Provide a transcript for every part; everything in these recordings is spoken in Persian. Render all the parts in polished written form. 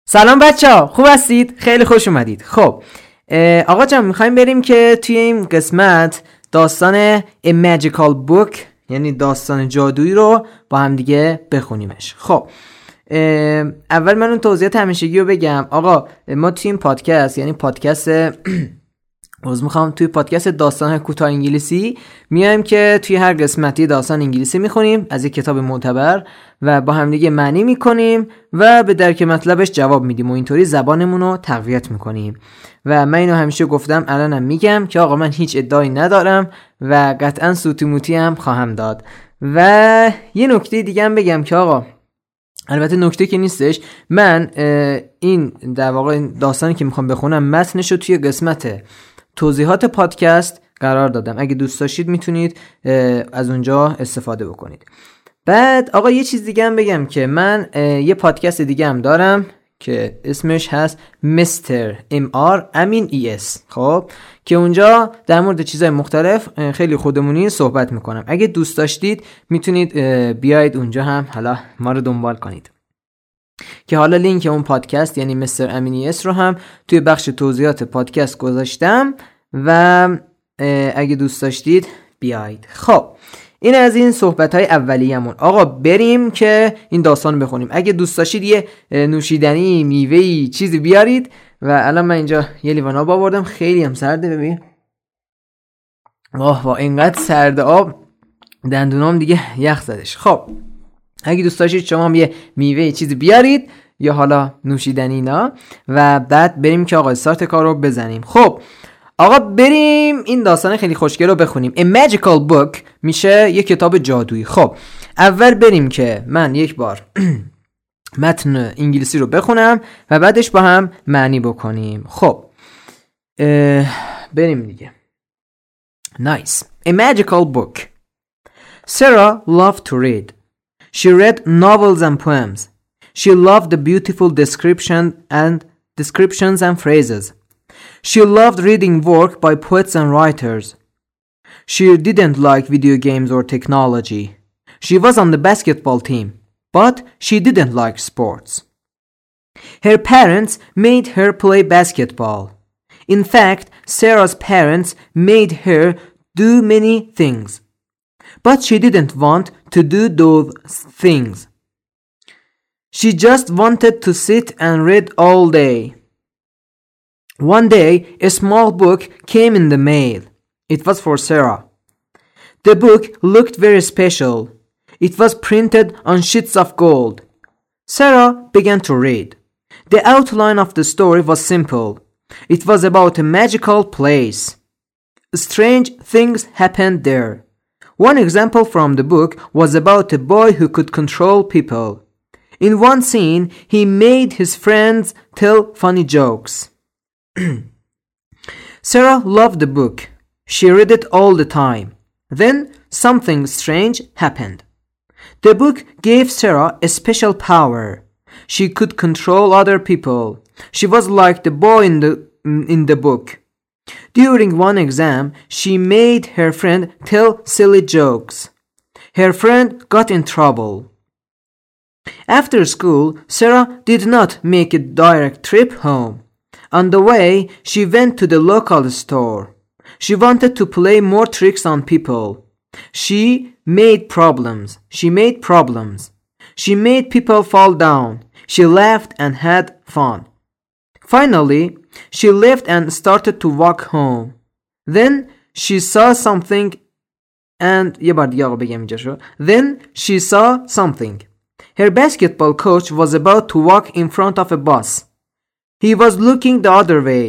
سلام بچه‌ها، خوب هستید؟ خیلی خوش اومدید. خب آقا جان، میخوایم بریم که توی این قسمت داستان A Magical Book یعنی داستان جادویی رو با هم دیگه بخونیمش. خب اول من اون توضیحات همیشگی رو بگم. آقا ما توی این پادکست یعنی پادکست میخوام توی پادکست داستان کوتاه انگلیسی میایم که توی هر قسمتی داستان انگلیسی میخونیم از یک کتاب معتبر و با هم دیگه معنی میکنیم و به درک مطلبش جواب میدیم و اینطوری زبانمون رو تقویت میکنیم. و من اینو همیشه گفتم، الانم میگم که آقا من هیچ ادعایی ندارم و قطعا سوتی موتی هم خواهم داد. و یه نکته دیگه هم بگم که آقا، البته نکته که نیستش، من این در واقع داستانی که میخوام بخونم متنشو توی قسمت توضیحات پادکست قرار دادم. اگه دوست داشتید میتونید از اونجا استفاده بکنید. بعد آقا یه چیز دیگه هم بگم که من یه پادکست دیگه هم دارم که اسمش هست مستر MR امین ES. خب که اونجا در مورد چیزهای مختلف خیلی خودمونی صحبت میکنم. اگه دوست داشتید میتونید بیاید اونجا هم حالا ما رو دنبال کنید. که حالا لینک اون پادکست یعنی مستر امین ES رو هم توی بخش توضیحات پادکست گذاشتم و اگه دوست داشتید بیایید. خب این از این صحبت‌های اولیه‌مون. آقا بریم که این داستان رو بخونیم. اگه دوست داشتید یه نوشیدنی، میوه‌ای، چیزی بیارید. و الان من اینجا یه لیوان آب آوردم، خیلی هم سرده. ببین واه اینقدر سرده آب دندونام دیگه یخ زدش. خب اگه دوست داشتید شما هم یه میوه چیزی بیارید یا حالا نوشیدنی اینا و بعد بریم که آقا استارت کار رو بزنیم. خب آقا بریم این داستان خیلی خوشگل رو بخونیم. A Magical Book میشه یه کتاب جادویی. خب اول بریم که من یک بار متن انگلیسی رو بخونم و بعدش با هم معنی بکنیم. خب بریم دیگه. Nice. A Magical Book. Sarah loved to read. She read novels and poems. She loved the beautiful descriptions and phrases. She loved reading work by poets and writers. She didn't like video games or technology. She was on the basketball team, but she didn't like sports. Her parents made her play basketball. In fact, Sarah's parents made her do many things, but she didn't want to do those things. She just wanted to sit and read all day. One day, a small book came in the mail. It was for Sarah. The book looked very special. It was printed on sheets of gold. Sarah began to read. The outline of the story was simple. It was about a magical place. Strange things happened there. One example from the book was about a boy who could control people. In one scene, he made his friends tell funny jokes. Sarah loved the book. She read it all the time. Then something strange happened. The book gave Sarah a special power. She could control other people. She was like the boy in the book. During one exam, she made her friend tell silly jokes. Her friend got in trouble. After school, Sarah did not make a direct trip home. On the way, she went to the local store. She wanted to play more tricks on people. She made problems. She made people fall down. She laughed and had fun. Finally, she left and started to walk home. Then she saw something. Then she saw something. Her basketball coach was about to walk in front of a bus. He was looking the other way.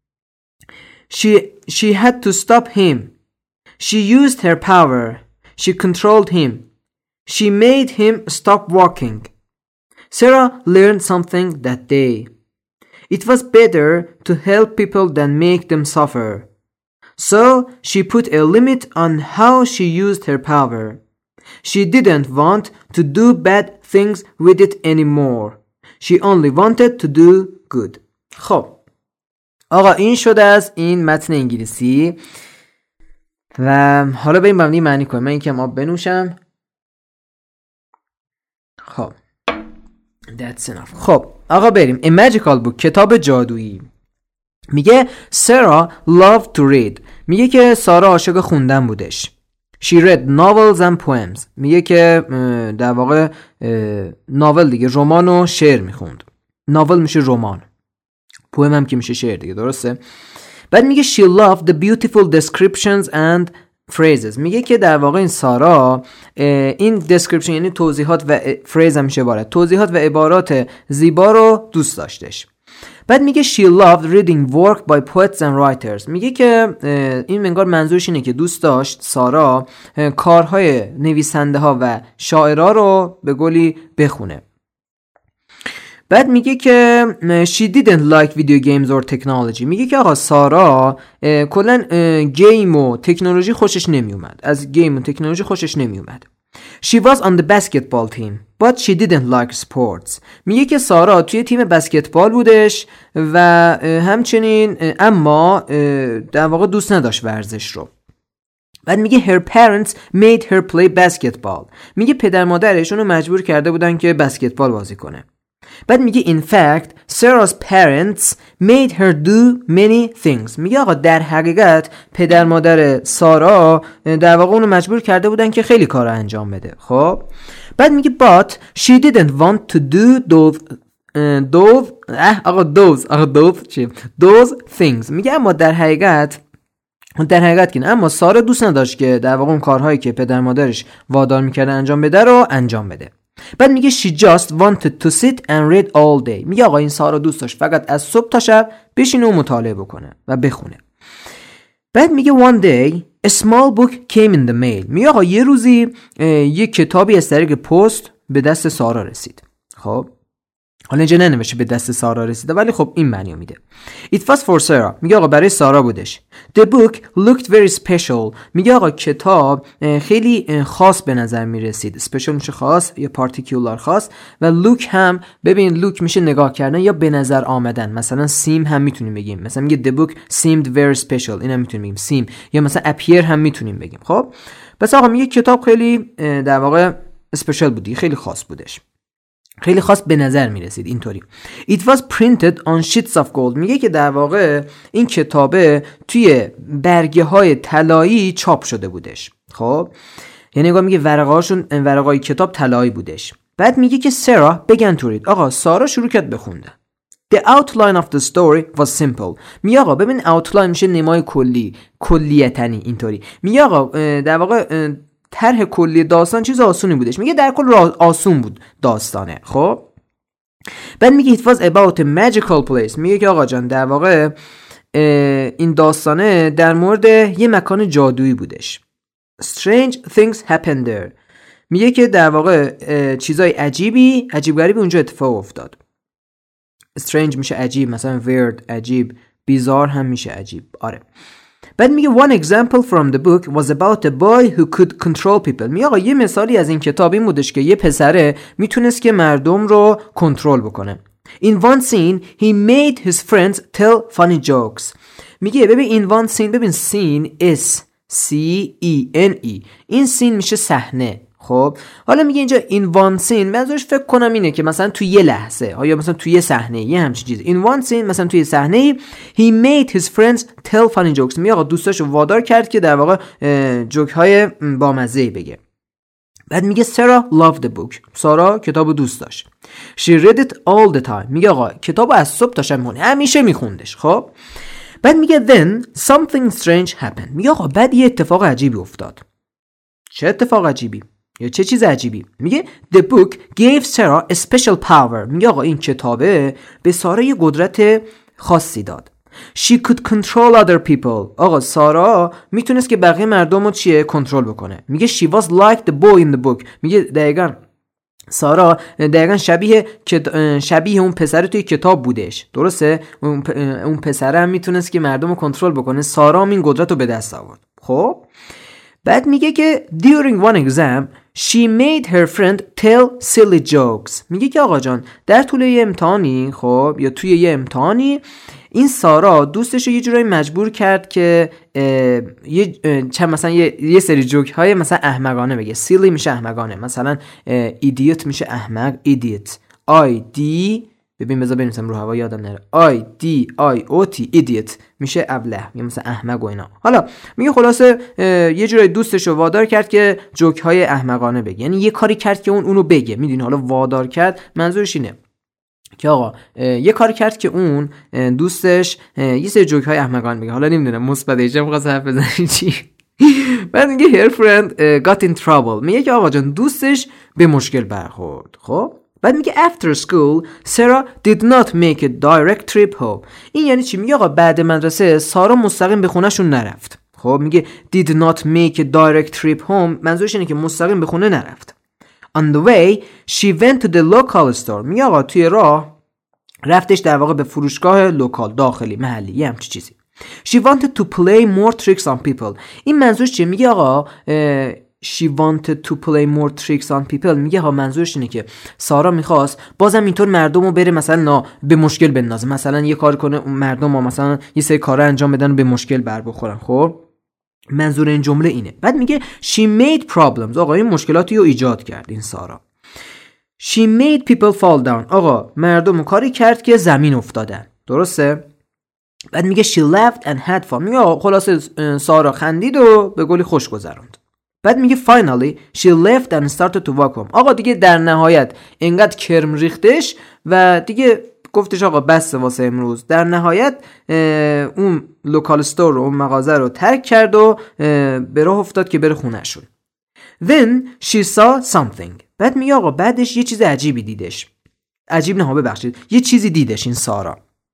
She had to stop him. She used her power. She controlled him. She made him stop walking. Sarah learned something that day. It was better to help people than make them suffer. So she put a limit on how she used her power. She didn't want to do bad things with it anymore. She only wanted to do good. خب آقا این شده از این متن انگلیسی و حالا بریم با هم معنی کنیم. من یکم آب بنوشم. خب That's enough. خب آقا بریم. A magical book، کتاب جادویی. میگه Sarah loved to read. میگه که سارا عاشق خوندن بودش. She read novels and poems. میگه که در واقع ناول دیگه، رمان و شعر میخوند. ناول میشه رمان، پویم هم که میشه شعر دیگه، درسته؟ بعد میگه she loved the beautiful descriptions and phrases. میگه که در واقع این سارا این description یعنی توضیحات و phrase هم میشه عبارت، توضیحات و عبارات زیبا رو دوست داشتش. بعد میگه she loved reading work by poets and writers. میگه که این منگار منظورش اینه که دوست داشت سارا کارهای نویسنده ها و شاعرها رو به قولی بخونه. بعد میگه که she didn't like video games or technology. میگه که آقا سارا کلا گیم و تکنولوژی خوشش نمیومد، از گیم و تکنولوژی خوشش نمیومد. She was on the basketball team but she didn't like sports. میگه که سارا توی تیم بسکتبال بودش و همچنین اما در واقع دوست نداشت ورزش رو. بعد میگه her parents made her play basketball. میگه پدر مادرش اونو مجبور کرده بودن که بسکتبال بازی کنه. بعد میگه in fact Sarah's parents made her do many things. میگه آقا در حقیقت پدر مادر سارا در واقع اونو مجبور کرده بودن که خیلی کار انجام بده. خب بعد میگه but she didn't want to do those things. میگه اما در حقیقت که اما سارا دوست نداشت که در واقع اون کارهایی که پدر مادرش وادار میکرده انجام بده رو انجام بده. بعد میگه she just wanted to sit and read all day. میگه آقا این سارا دوست داشت فقط از صبح تا شب بشینه و مطالعه بکنه و بخونه. بعد میگه one day a small book came in the mail. میگه آقا یه روزی یک کتابی از طریق پست به دست سارا رسید. خب حالا اینجا ننوشته به دست سارا رسیده ولی خب این معنی میده. It was for Sarah. میگه آقا برای سارا بودش. The book looked very special. میگه آقا کتاب خیلی خاص به نظر میرسید. special میشه خاص یا particular خاص و look هم ببین look میشه نگاه کردن یا به نظر آمدن. مثلا seem هم میتونیم بگیم. مثلا میگه the book seemed very special. این هم میتونیم بگیم seem یا مثلا appear هم میتونیم بگیم. خب پس آقا میگه کتاب خیلی در واقع special بودی، خیلی خاص بودش، خیلی خاص به نظر می رسید. اینطوری It was printed on sheets of gold. میگه که در واقع این کتابه توی برگه های طلایی چاپ شده بودش. خب یعنی نگاه میگه ورقای کتاب طلایی بودش. بعد میگه که Sarah began to read. آقا سارا شروع کرد بخونده. The outline of the story was simple. میگه آقا ببین outline میشه نمای کلی، کلیتنی. اینطوری میگه آقا در واقع طرح کلی داستان چیز آسونی بودش. میگه در کل آسون بود داستانه. خب بعد میگه it was about a magical place. میگه که آقا جان در واقع این داستانه در مورد یه مکان جادویی بودش. Strange things happened there. میگه که در واقع چیزای عجیب غریبی اونجا اتفاق افتاد. Strange میشه عجیب، مثلا weird عجیب، بیزار هم میشه عجیب. آره. بعد میگه one example from the book was about a boy who could control people. میگه آقا یه مثالی از این کتاب این بودش که یه پسره میتونست که مردم رو کنترل بکنه. In one scene he made his friends tell funny jokes. میگه ببین in one scene، ببین scene S C E N E، این scene میشه صحنه. خب حالا میگه اینجا in one scene منظورش فکر کنم اینه که مثلا توی یه لحظه یا مثلا توی یه صحنه یه همچین چیزی. in one scene مثلا توی صحنه he made his friends tell funny jokes. میگه آقا دوستاشو وادار کرد که در واقع جوک های بامزه‌ای بگه. بعد میگه Sarah loved the book. سارا کتابو دوست داشت. She read it all the time. میگه آقا کتابو از صبح تا شب همیشه میخوندش. خب بعد میگه then something strange happened. میگه آقا بعد یه اتفاق عجیبی افتاد. چه اتفاق عجیبی؟ یا چه چیز عجیبی؟ میگه the book gave Sarah a special power. میگه آقا این کتابه به سارا یه قدرت خاصی داد. She could control other people. آقا سارا میتونست که بقیه مردم رو چیه کنترل بکنه. میگه she was like the boy in the book. میگه دقیقاً سارا دقیقاً شبیه اون پسر توی کتاب بودش. درسته؟ اون پسر هم میتونست که مردم رو کنترل بکنه. سارا هم این قدرت رو به دست آورد. خب بعد میگه که during one exam she made her friend tell silly jokes. میگه که آقا جان در طول یه امتحانی، خب یا توی یه امتحانی، این سارا دوستش رو یه جورایی مجبور کرد که مثلا یه سری جوک های مثلا احمقانه بگه. silly میشه احمقانه، مثلا idiot میشه احمق، idiot I D ببین بذار بنویسم رو هوا یادم نره. IDIOT ایدیت میشه ابله یا مثلا احمق و اینا. حالا میگه خلاصه یه جورای دوستش رو وادار کرد که جوک های احمقانه بگه، یعنی یه کاری کرد که اونو بگه. میدونی حالا وادار کرد منظورش اینه که آقا یه کاری کرد که اون دوستش یه سری جوک های احمقانه بگه. حالا نمیدونم مثبت ایجا می‌خواست حرف بزنی چی. بعد میگه her friend got in trouble، میگه که آقا جان دوستش به مشکل برخورد. خب بعد میگه after school Sarah did not make a direct trip home. این یعنی چی؟ میگه آقا بعد مدرسه سارا مستقیم به خونه‌شون نرفت. خب میگه did not make a direct trip home، منظورش اینه که مستقیم به خونه نرفت. On the way she went to the local store، میگه آقا توی راه رفتش در واقع به فروشگاه لوکال، داخلی، محلی، یه همچین چیزی. She wanted to play more tricks on people. این منظورش چیه؟ میگه آقا she wanted to play more tricks on people، میگه ها منظورش اینه که سارا میخواست بازم اینطور مردم رو بره مثلا به مشکل بندازه، مثلا یه کار کنه مردم ها مثلا یه سری کارا انجام بدن و به مشکل بر بخورن. خب منظور این جمله اینه. بعد میگه she made problems، آقا این مشکلاتی رو ایجاد کرد این سارا. she made people fall down، آقا مردم کاری کرد که زمین افتادن. درسته؟ بعد میگه she laughed and had fun، میگه خلاصه سارا خندید و به گلی خوش گذروند. بعد میگه finally she left and started to walk home، آقا دیگه در نهایت انقدر کرم ریختش و دیگه گفتش آقا بس واسه امروز. در نهایت اون لوکال استور رو، اون مغازه رو ترک کرد و به راه افتاد که بره خونه‌شون. then she saw something، بعد میگه آقا بعدش یه چیز عجیبی دیدش. عجیب نه ببخشید، یه چیزی دیدش این سارا.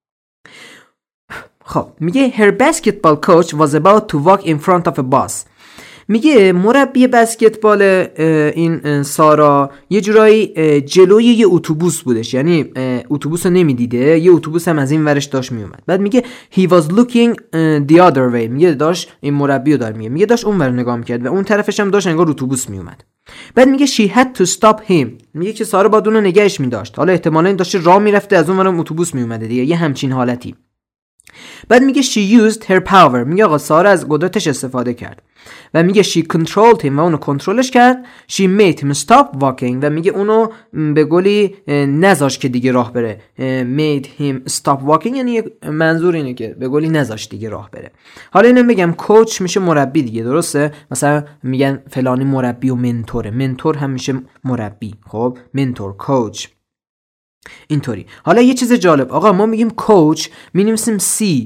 خب میگه her basketball coach was about to walk in front of a bus، میگه مربی بسکتبال این سارا یه جورایی جلوی یه اتوبوس بودش، یعنی اتوبوس رو نمیدیده، یه اتوبوس هم از این ورش داشت میومد. بعد میگه he was looking the other way، میگه داشت این مربی رو داره میگه داشت اون ور نگاه میکرد و اون طرفش هم داشت انگار اتوبوس میومد. بعد میگه she had to stop him، میگه که سارا با اون نگهش میداشت، حالا احتمالاً داشت راه میرفته از اون ورم اتوبوس میومده دیگه، یه همچین حالتی. بعد میگه she used her power، میگه آقا سارا از قدرتش استفاده کرد و میگه she controlled him و اونو کنترلش کرد. she made him stop walking و میگه اونو به گلی نذاشت که دیگه راه بره. made him stop walking یعنی منظور اینه که به گلی نذاشت دیگه راه بره. حالا اینو میگم کوچ میشه مربی دیگه، درسته؟ مثلا میگن فلانی مربی و منتوره، منتور هم میشه مربی. خب منتور، کوچ، اینطوری. حالا یه چیز جالب، آقا ما میگیم کوچ مینویسیم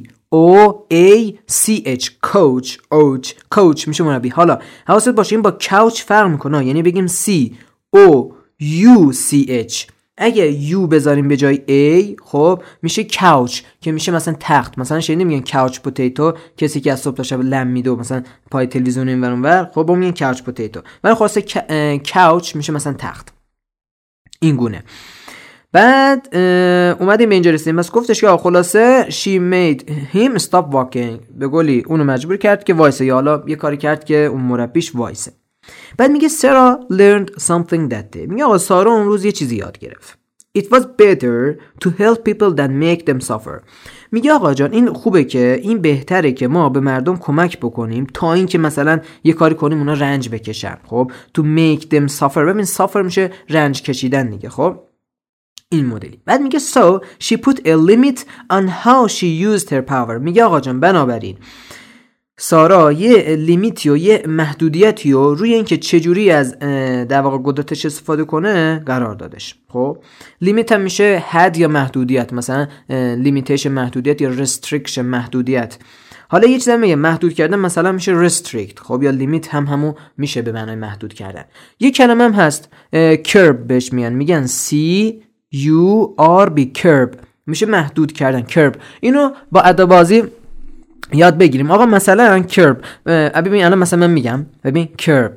COACH، کوچ میشه مربی. حالا حواست باشه این با کوچ فرق میکنه، یعنی بگیم COUCH. اگه یو بذاریم به جای A خب میشه couch که میشه مثلا تخت. مثلا شنیدین میگن couch potato کسی که از صبح تا شب لم میده مثلا پای تلویزیون این ور اون ور، خب میگن couch potato. ولی خلاصه couch میشه مثلا تخت، این گونه. بعد اومدیم به اینجا رسیدیم. بس گفتش که خلاصه she made him stop walking، به قولی اونو مجبور کرد که وایسه، یا حالا یه کاری کرد که اون مربیش وایسه. بعد میگه Sarah learned something that day، میگه آقا سارا اون روز یه چیزی یاد گرفت. It was better to help people than make them suffer، میگه آقا جان این خوبه که این بهتره که ما به مردم کمک بکنیم تا این که مثلا یه کاری کنیم اونا رنج بکشن. خب to make them suffer، ببین suffer میشه رنج کشیدن دیگه. خب این مدلی. بعد میگه so she put a limit on how she used her power، میگه آقا جان بنابراین سارا یه لیمیتی و یه محدودیتی و روی این که چجوری از در واقع قدرتش استفاده کنه قرار دادش. خب لیمیت هم میشه حد یا محدودیت، مثلا لیمیتیشن محدودیت یا رستریکشن محدودیت. حالا یه چیزی میگه محدود کردن مثلا میشه restrict، خب یا لیمیت هم همون میشه به معنای محدود کردن. یه کلمه هم هست curb بهش میگن CURB curb، میشه محدود کردن. curb اینو با ادابازی یاد بگیریم. آقا مثلا curb، ببین الان مثلا من میگم ببین curb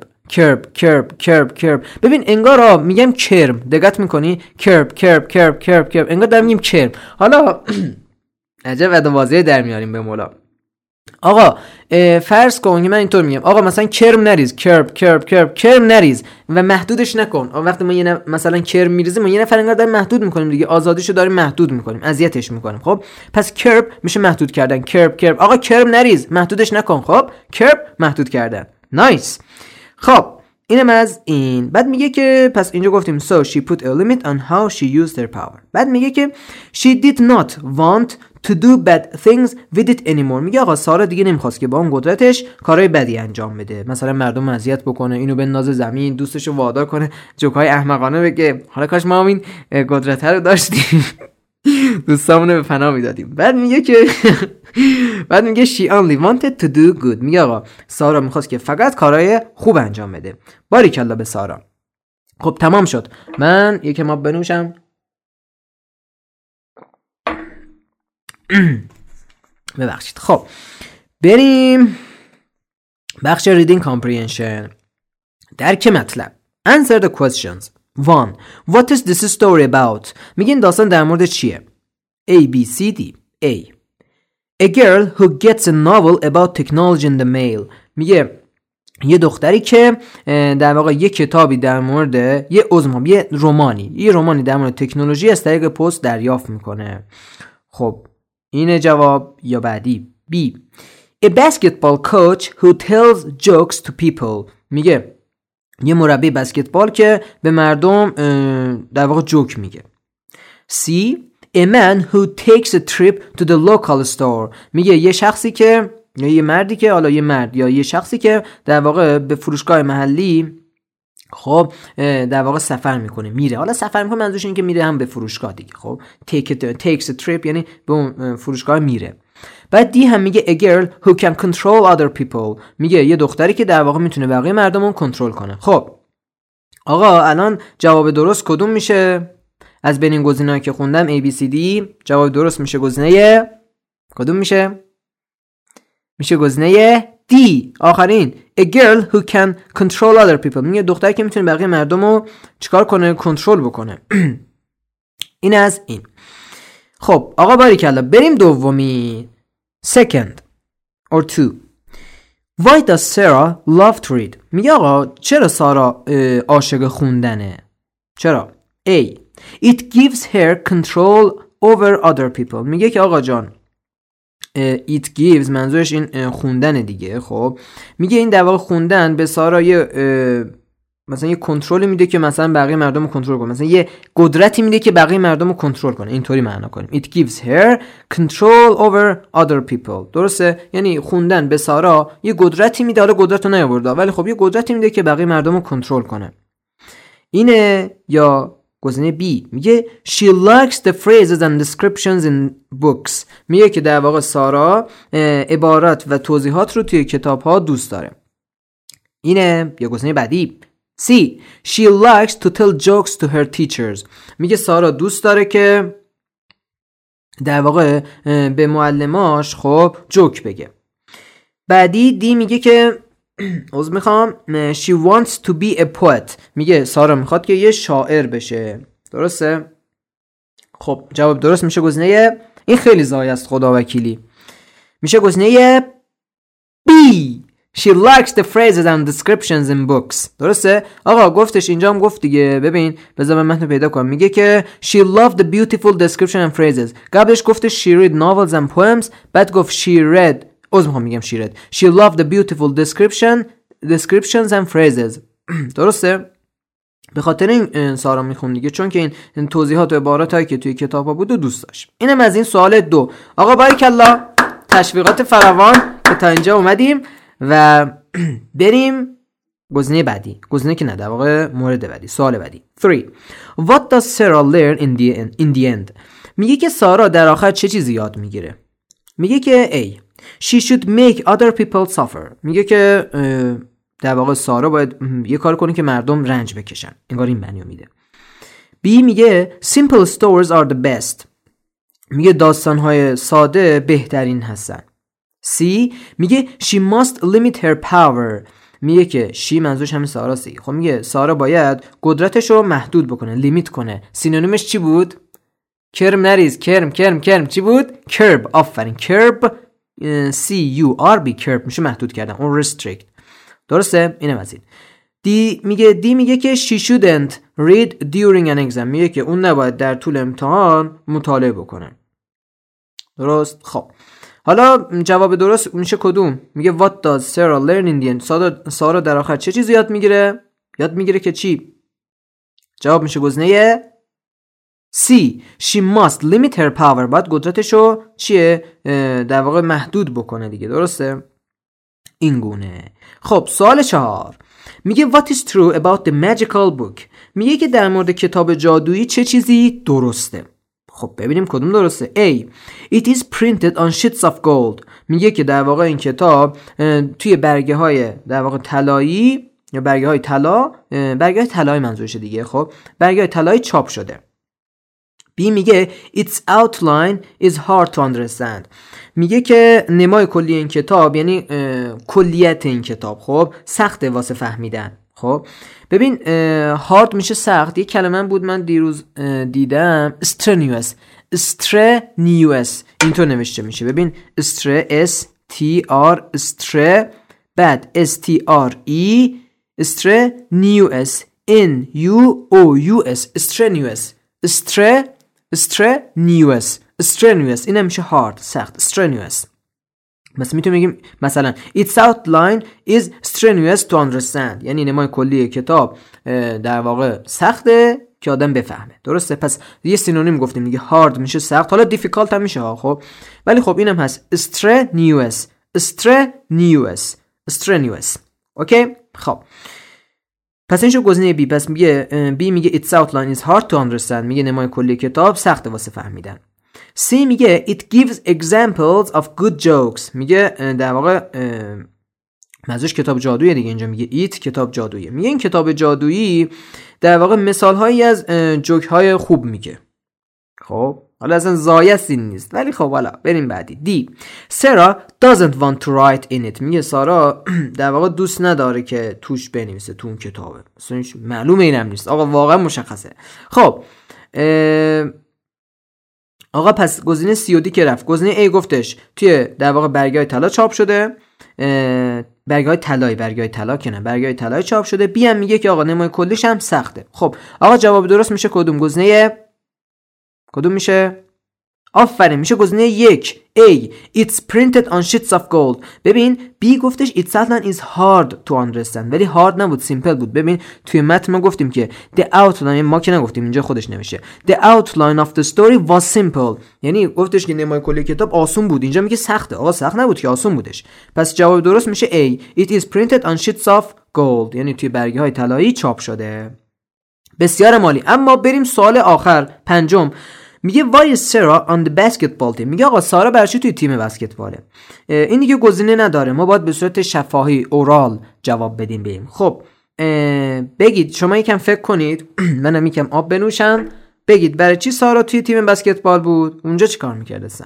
ببین انگار میگم کرم، دقت میکنی؟ curb انگار دارم میگم کرم. حالا عجب ادابازی در میاریم به مولا. آقا فرض کن که من اینطور میگم آقا مثلا کرم نریز، کرم نریز و محدودش نکن. وقتی ما یه مثلا کرم میریزیم ما یه نفر انگار داریم محدود میکنیم دیگه، آزادیشو داریم محدود میکنیم، اذیتش میکنیم. خب پس کرب میشه محدود کردن. کرب آقا کرم نریز، محدودش نکن. خب کرب محدود کردن. نایس. خب اینم از این. بعد میگه که پس اینجا گفتیم so she put a limit on how she used her power. بعد میگه که she did not want to do bad things with it anymore. میگه آقا سارا دیگه نمیخواست که با اون قدرتش کارهای بدی انجام بده، مثلا مردم اذیت بکنه، اینو بندازه زمین، دوستشو وادار کنه جوکای احمقانه بگه حالا کاش ما این قدرت رو داشتیم دوستامونو به پناه میدادیم. بعد میگه که بعد میگه she only wanted to do good. میگه آقا سارا میخواست که فقط کارهای خوب انجام بده. باریکلا به سارا. خب تمام شد. من یکم آب بنوشم. ببخشید. خب بریم بخش reading comprehension. درک مطلب. Answer the questions. 1. What is this story about? میگه این داستان در مورد چیه؟ A, B, C, D. A. A girl who gets a novel about technology in the mail. میگه یه دختری که در واقع یه کتابی در مورد یه رومانی در مورد تکنولوژی از طریق پست دریافت میکنه. خب اینه جواب یا بعدی؟ B. A basketball coach who tells jokes to people. میگه یه مربی بسکتبال که به مردم در واقع جوک میگه. C. A man who takes a trip to the local store. میگه یه شخصی که یا یه مردی که حالا یه مرد یا یه شخصی که در واقع به فروشگاه محلی خب در واقع سفر میکنه، میره. حالا سفر میکنه منظورش اینه که میره هم به فروشگاه دیگه. خب takes a trip یعنی به اون فروشگاه میره. بعد دی هم میگه a girl who can control other people. میگه یه دختری که در واقع میتونه بقیه مردم رو کنترل کنه. خب آقا الان جواب درست کدوم میشه؟ از بین این گزینه‌ای که خوندم A B C D جواب درست میشه گزینه کدوم میشه؟ میشه گزینه D آخرین. A girl who can control other people. میگه دختری که میتونه بقیه مردم رو چیکار کنه؟ کنترل بکنه. این از این. خب آقا باریکلا بریم دومی. Second or 2. Why does Sarah love to read? میگه آقا چرا سارا عاشق خوندنه؟ چرا؟ A. It gives her control over other people. میگه که آقا جان it gives منظورش این خوندن دیگه. خب میگه این در واقع خوندن به سارا یه مثلا یه کنترلی میده که مثلا بقیه مردم رو کنترل کنه، مثلا یه قدرتی میده که بقیه مردم رو کنترل کنه. اینطوری معنا کنیم it gives her control over other people. درسته؟ یعنی خوندن به سارا یه قدرتی میده، حالا قدرت رو نیاورده ولی خب یه قدرتی میده که بقیه مردم رو کنترل کنه. اینه. یا گزینه B میگه she likes the phrases and descriptions in books. میگه که در واقع سارا عبارات و توضیحات رو توی کتاب ها دوست داره. اینه. یا گزینه بعدی C. She likes to tell jokes to her teachers. میگه سارا دوست داره که در واقع به معلماش خب جوک بگه. بعدی دی میگه که she wants to be a poet. میگه سارا میخواد که یه شاعر بشه. درسته؟ خب جواب درست میشه گزینه این خیلی زای است خدا وکیلی. میشه گزینه B. She likes the phrases and descriptions in books. درسته؟ آقا گفتش اینجا هم گفت دیگه. ببین بذار من متن پیدا کنم. میگه که she loved the beautiful description and phrases. قبلش گفتش she read novels and poems. بعد گفت she read she read. She loved the beautiful descriptions and phrases. درسته؟ به خاطر این سارا میخوند دیگه، چون که این توضیحات و عباراتایی که توی کتابا بود و دوست داشت. اینم از این سوال 2. آقا باریکلا تشویقات فراوان که تا اینجا اومدیم و بریم گزینه بعدی. گزینه که نه در واقع مورد بعدی، سوال بعدی. 3. What does Sarah learn in the end? میگه که سارا در آخر چه چیزی یاد میگیره؟ میگه که A. She should make other people suffer. میگه که در واقع سارا باید یه کار کنه که مردم رنج بکشن. انگار این معنی رو میده. B میگه simple stories are the best. میگه داستان‌های ساده بهترین هستن. C میگه she must limit her power. میگه که she منظورش همین ساراست دیگه. خب میگه سارا باید قدرتش رو محدود بکنه، لیمیت کنه. سینونیمش چی بود؟ کرم نریز. کرم چی بود؟ curb. آفرین. curb C-U-R-B curb میشه محدود کردن. اون restrict. درسته؟ اینم از این. دی میگه که she shouldn't read during an exam. میگه که اون نباید در طول امتحان مطالعه بکنه. درست؟ خب حالا جواب درست میشه کدوم؟ میگه what does Sarah learn in the end؟ سارا در آخر چه چیزی یاد میگیره؟ یاد میگیره که چی؟ جواب میشه گزینه C. She must limit her power. باید قدرتشو چیه؟ در واقع محدود بکنه دیگه. درسته؟ این گونه. خب سوال 4 میگه What is true about the magical book. میگه که در مورد کتاب جادویی چه چیزی درسته. خب ببینیم کدوم درسته. A. It is printed on sheets of gold. میگه که در واقع این کتاب توی برگه های در واقع طلایی یا برگه های طلا، برگه های طلایی منظورشه دیگه. خب برگه های طلایی چاپ شده. B میگه its outline is hard to understand. میگه که نمای کلی این کتاب یعنی کلیت این کتاب خب سخته واسه فهمیدن. خب ببین hard میشه سخت. یک کلمه بود من دیروز دیدم strenuous. اینطور نوشته میشه. ببین stre بعد strenuous strenuous این میشه hard سخت. strenuous مثلا میتونیم بگیم مثلا its outline is strenuous to understand یعنی نمای کلی کتاب در واقع سخته که آدم بفهمه. درسته؟ پس یه سینونیم گفتیم دیگه. hard میشه سخت، حالا difficult هم میشه ها. خب ولی خب اینم هست strenuous. اوکی؟ خب پس این شو گزینه بی. پس میگه بی میگه its outline is hard to understand میگه نمای کلی کتاب سخته واسه فهمیدن. C میگه it gives examples of good jokes میگه در واقع منظورش کتاب جادویی دیگه. اینجا میگه it کتاب جادویی. میگه این کتاب جادویی در واقع مثال هایی از جوک های خوب میگه. خب حالا اصلا زایستی نیست ولی خب حالا بریم بعدی. D. Sarah doesn't want to write in it میگه سارا در واقع دوست نداره که توش بنویسه تو اون کتابه. اصلا معلومه اینم نیست آقا، واقعا مشخصه. خب آقا پس گزینه C و D که رفت. گزینه A گفتش توی در واقع برگه‌های طلا چاپ شده. برگه‌های طلایی چاپ شده. B هم میگه که آقا نمای کلیش هم سخته. خب آقا جواب درست میشه کدوم؟ گزینه کدوم میشه؟ آفرین میشه گزینه 1 A. It's printed on sheets of gold. ببین B گفتش its outline is hard to understand ولی hard نبود، simple بود. ببین توی متن ما گفتیم که the outline، ما که نگفتیم اینجا خودش نمیشه the outline of the story was simple یعنی گفتش که نمای کلی کتاب آسون بود. اینجا میگه سخته. آقا سخت نبود که آسون بودش. پس جواب درست میشه A. It is printed on sheets of gold یعنی توی برگه های طلایی چاپ شده. بسیار مالی. اما بریم سوال آخر پنجم. میگه why is Sarah on the basketball team. میگه آقا سارا برای چی توی تیم بسکتباله؟ این دیگه گزینه نداره، ما باید به صورت شفاهی اورال جواب بدیم بهیم. خب بگید، شما یکم فکر کنید، منم یکم آب بنوشم، بگید برای چی سارا توی تیم بسکتبال بود؟ اونجا چی کار میکرده سن؟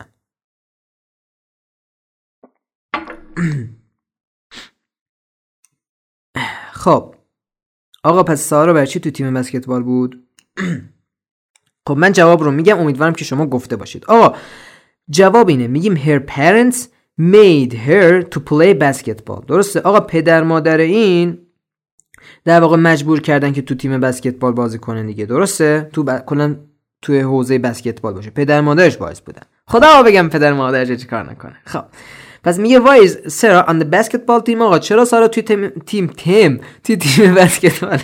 خب آقا پس سارا برای چی توی تیم بسکتبال بود؟ خب من جواب رو میگم، امیدوارم که شما گفته باشید. آقا جواب اینه، میگیم her parents made her to play basketball. درسته؟ آقا پدر مادر این در واقع مجبور کردن که تو تیم بسکتبال بازی کنه دیگه. درسته؟ کلا توی حوزه بسکتبال باشه. پدر مادرش باعث بودن. خدا بگم پدر مادرش چیکار نکنه. خب پس میگه why is Sarah on the basketball team. آقا چرا سارا توی تیم بسکتبال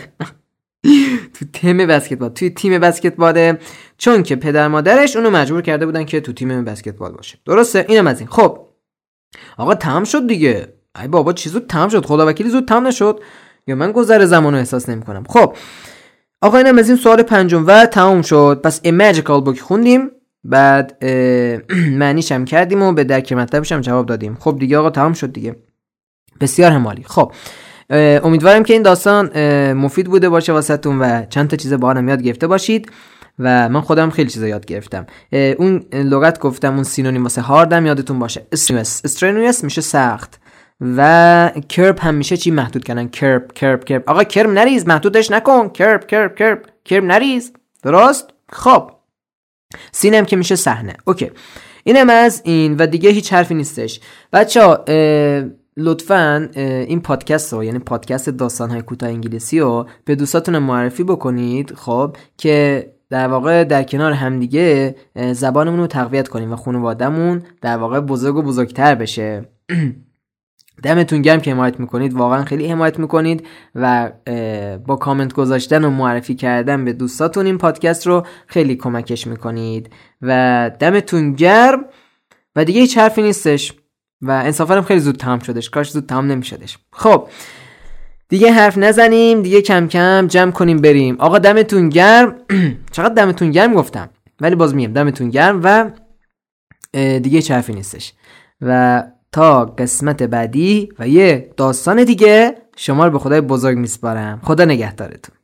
توی تیم بسکتباله؟ چون که پدر مادرش اونو مجبور کرده بودن که تو تیم بسکتبال باشه. درسته؟ اینم از این. خب آقا تمام شد دیگه. ای بابا چی زود تمام شد؟ خدا وکیلی زود تمام نشد یا من گذر زمانو احساس نمی‌کنم. خب آقا اینم از این سوال پنجم و تمام شد. پس A Magical Book خوندیم، بعد معنیش هم کردیم و به درک مطلبش هم جواب دادیم. خب دیگه آقا تمام شد دیگه. بسیار همالی. خب امیدوارم که این داستان مفید بوده باشه واسهتون و چند تا چیز باهام یاد گرفته باشید و من خودم خیلی چیزا یاد گرفتم. اون لغت گفتم، اون سینونیم واسه هاردم یادتون باشه. strenuous میشه سخت و کرب هم میشه چی؟ محدود کردن. کرب آقا کرب نریز، محدودش نکن. کرب نریز. درست؟ خب سینم که میشه صحنه. اوکی اینم از این و دیگه هیچ حرفی نیستش. بچه‌ها لطفاً این پادکست رو، یعنی پادکست داستان‌های کوتاه انگلیسی رو به دوستاتون معرفی بکنید، خب که در واقع در کنار همدیگه زبانمون رو تقویت کنیم و خانواده‌مون در واقع بزرگ و بزرگتر بشه. دمتون گرم که حمایت میکنید، واقعا خیلی حمایت میکنید و با کامنت گذاشتن و معرفی کردن به دوستاتون این پادکست رو خیلی کمکش میکنید و دمتون گرم. و دیگه هیچ حرفی نیستش و انصافا خیلی زود تمام شدش، کاش زود تمام نمیشدش. خب دیگه حرف نزنیم، دیگه کم کم جمع کنیم بریم. آقا دمتون گرم. چقدر دمتون گرم گفتم، ولی باز میگم دمتون گرم و دیگه هیچ حرفی نیستش و تا قسمت بعدی و یه داستان دیگه شما رو به خدای بزرگ میسپارم. خدا نگهدارتون.